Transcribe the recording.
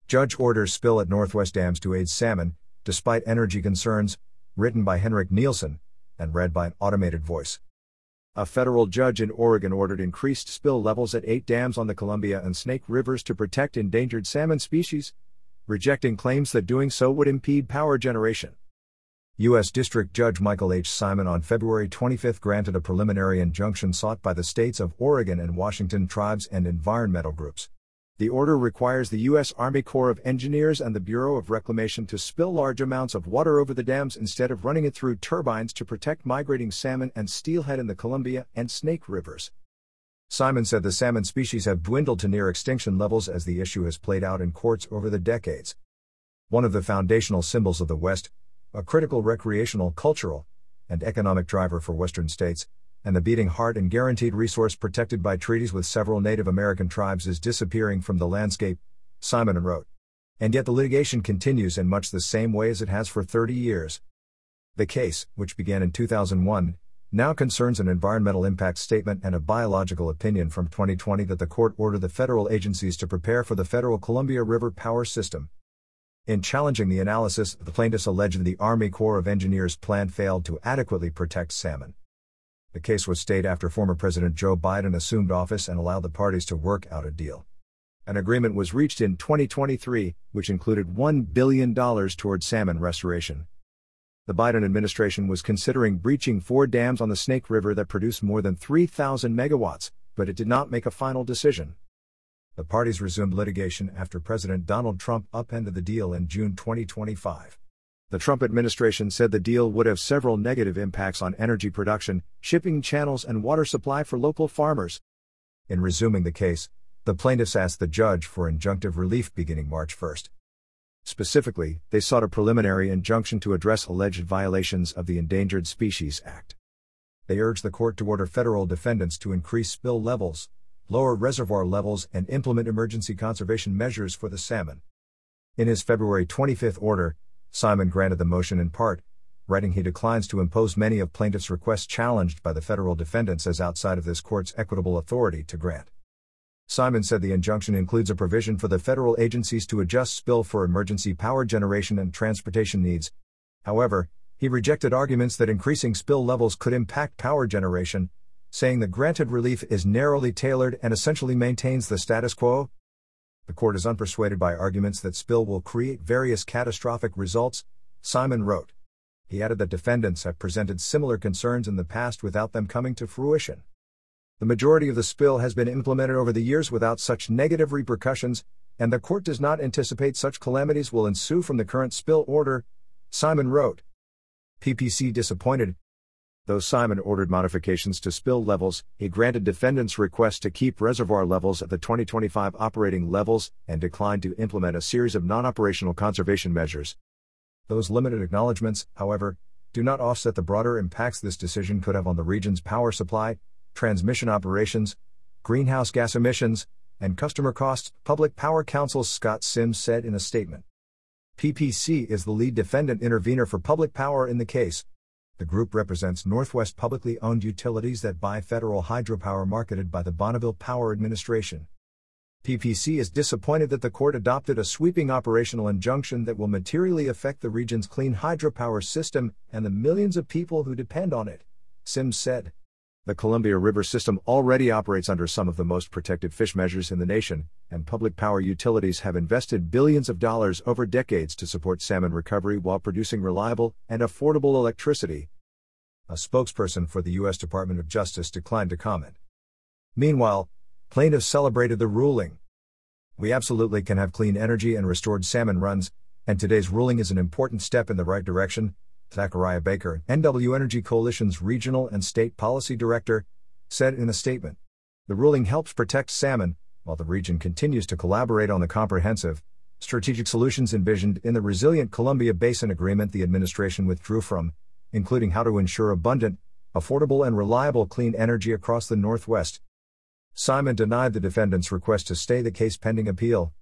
Judge orders spill at Northwest dams to aid salmon, despite energy concerns, written by Henrik Nielsen, and read by an automated voice. A federal judge in Oregon ordered increased spill levels at 8 dams on the Columbia and Snake Rivers to protect endangered salmon species, rejecting claims that doing so would impede power generation. U.S. District Judge Michael H. Simon on February 25 granted a preliminary injunction sought by the states of Oregon and Washington tribes and environmental groups. The order requires the U.S. Army Corps of Engineers and the Bureau of Reclamation to spill large amounts of water over the dams instead of running it through turbines to protect migrating salmon and steelhead in the Columbia and Snake Rivers. Simon said the salmon species have dwindled to near extinction levels as the issue has played out in courts over the decades. One of the foundational symbols of the West, a critical recreational, cultural, and economic driver for Western states, and the beating heart and guaranteed resource protected by treaties with several Native American tribes is disappearing from the landscape, Simon wrote. And yet the litigation continues in much the same way as it has for 30 years. The case, which began in 2001, now concerns an environmental impact statement and a biological opinion from 2020 that the court ordered the federal agencies to prepare for the federal Columbia River power system. In challenging the analysis, the plaintiffs alleged the Army Corps of Engineers plan failed to adequately protect salmon. The case was stayed after former President Joe Biden assumed office and allowed the parties to work out a deal. An agreement was reached in 2023, which included $1 billion toward salmon restoration. The Biden administration was considering breaching 4 dams on the Snake River that produce more than 3,000 megawatts, but it did not make a final decision. The parties resumed litigation after President Donald Trump upended the deal in June 2025. The Trump administration said the deal would have several negative impacts on energy production, shipping channels, and water supply for local farmers. In resuming the case, the plaintiffs asked the judge for injunctive relief beginning March 1. Specifically, they sought a preliminary injunction to address alleged violations of the Endangered Species Act. They urged the court to order federal defendants to increase spill levels, lower reservoir levels, and implement emergency conservation measures for the salmon. In his February 25 order, Simon granted the motion in part, writing he declines to impose many of plaintiffs' requests challenged by the federal defendants as outside of this court's equitable authority to grant. Simon said the injunction includes a provision for the federal agencies to adjust spill for emergency power generation and transportation needs. However, he rejected arguments that increasing spill levels could impact power generation, saying the granted relief is narrowly tailored and essentially maintains the status quo. The court is unpersuaded by arguments that spill will create various catastrophic results, Simon wrote. He added that defendants have presented similar concerns in the past without them coming to fruition. The majority of the spill has been implemented over the years without such negative repercussions, and the court does not anticipate such calamities will ensue from the current spill order, Simon wrote. PPC disappointed. Though Simon ordered modifications to spill levels, he granted defendants' request to keep reservoir levels at the 2025 operating levels and declined to implement a series of non-operational conservation measures. Those limited acknowledgments, however, do not offset the broader impacts this decision could have on the region's power supply, transmission operations, greenhouse gas emissions, and customer costs, Public Power Council's Scott Sims said in a statement. PPC is the lead defendant intervener for Public Power in the case. The group represents Northwest publicly owned utilities that buy federal hydropower marketed by the Bonneville Power Administration. PPC is disappointed that the court adopted a sweeping operational injunction that will materially affect the region's clean hydropower system and the millions of people who depend on it, Sims said. The Columbia River system already operates under some of the most protected fish measures in the nation, and public power utilities have invested billions of dollars over decades to support salmon recovery while producing reliable and affordable electricity. A spokesperson for the U.S. Department of Justice declined to comment. Meanwhile, plaintiffs celebrated the ruling. We absolutely can have clean energy and restored salmon runs, and today's ruling is an important step in the right direction, Zachariah Baker, NW Energy Coalition's Regional and State Policy Director, said in a statement. The ruling helps protect salmon, while the region continues to collaborate on the comprehensive, strategic solutions envisioned in the Resilient Columbia Basin Agreement the administration withdrew from, including how to ensure abundant, affordable and reliable clean energy across the Northwest. Simon denied the defendants' request to stay the case pending appeal.